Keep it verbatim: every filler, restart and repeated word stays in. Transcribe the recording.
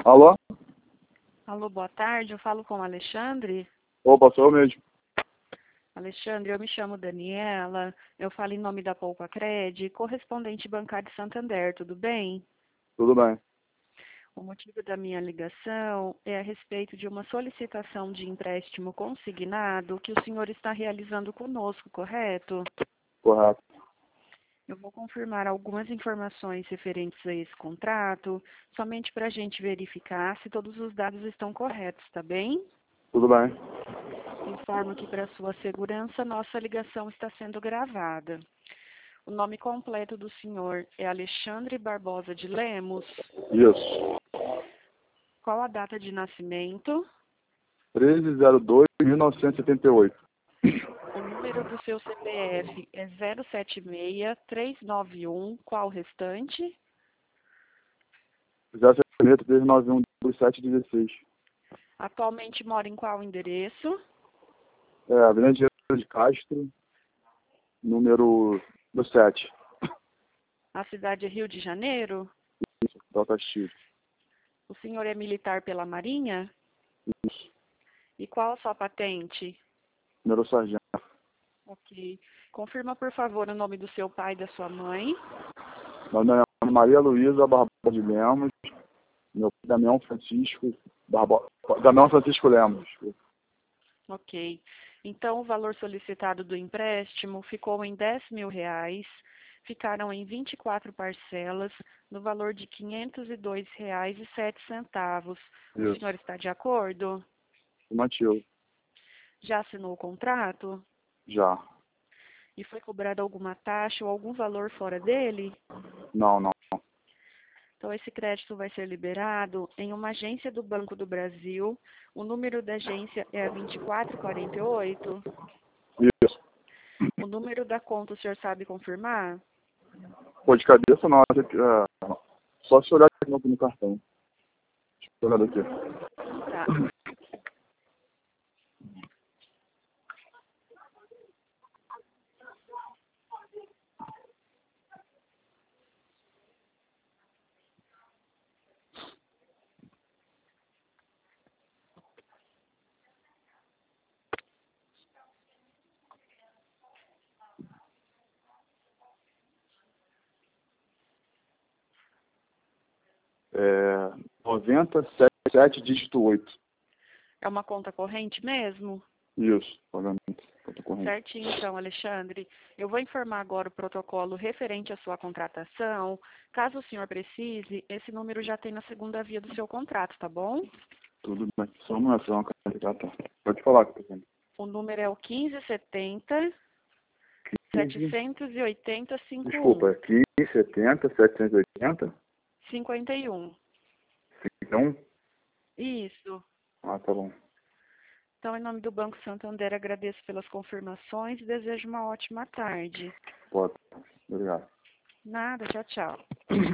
Alô? Alô, boa tarde. Eu falo com o Alexandre. Opa, sou eu mesmo. Alexandre, eu me chamo Daniela. Eu falo em nome da Poupa Cred, correspondente bancário de Santander. Tudo bem? Tudo bem. O motivo da minha ligação é a respeito de uma solicitação de empréstimo consignado que o senhor está realizando conosco, correto? Correto. Eu vou confirmar algumas informações referentes a esse contrato, somente para a gente verificar se todos os dados estão corretos, tá bem? Tudo bem. Informo que, para sua segurança, nossa ligação está sendo gravada. O nome completo do senhor é Alexandre Barbosa de Lemos. Isso. Qual a data de nascimento? treze de dois de mil novecentos e setenta e oito. O número do seu C P F é zero sete seis, três nove um. Qual o restante? zero sete três nove um sete um seis. Atualmente mora em qual endereço? É, Avenida Engenheiro de Castro, número sete. A cidade é Rio de Janeiro? Isso, Delta X. O senhor é militar pela Marinha? Isso. E qual a sua patente? Número sargento. Ok. Confirma, por favor, o nome do seu pai e da sua mãe. Meu nome é Maria Luísa Barbosa de Lemos. Meu pai é Damião Francisco Barbosa. Damião Francisco Lemos. Ok. Então, o valor solicitado do empréstimo ficou em dez mil reais. Ficaram em vinte e quatro parcelas, no valor de quinhentos e dois reais e sete centavos. O Isso. senhor está de acordo? Afirmativo. Já assinou o contrato? Já. E foi cobrada alguma taxa ou algum valor fora dele? Não, não. Então, esse crédito vai ser liberado em uma agência do Banco do Brasil. O número da agência é a vinte e quatro quarenta e oito. Isso. O número da conta o senhor sabe confirmar? Pô, de cabeça não. É, só se olhar aqui no, no cartão. Deixa eu olhar aqui. Tá. É, noventa, setenta e sete, dígito oito. É uma conta corrente mesmo? Isso, pagamento. Conta corrente. Certinho, então, Alexandre. Eu vou informar agora o protocolo referente à sua contratação. Caso o senhor precise, esse número já tem na segunda via do seu contrato, tá bom? Tudo bem. Só uma ação, cara. Tá. Pode falar, por O número é o quinze setenta, setecentos e oitenta, cinquenta e um. Desculpa, aqui setenta, setecentos e oitenta? cinquenta e um. Então, Isso. ah, tá bom. Então, em nome do Banco Santander, agradeço pelas confirmações e desejo uma ótima tarde. Pode. Obrigado. Nada, tchau, tchau.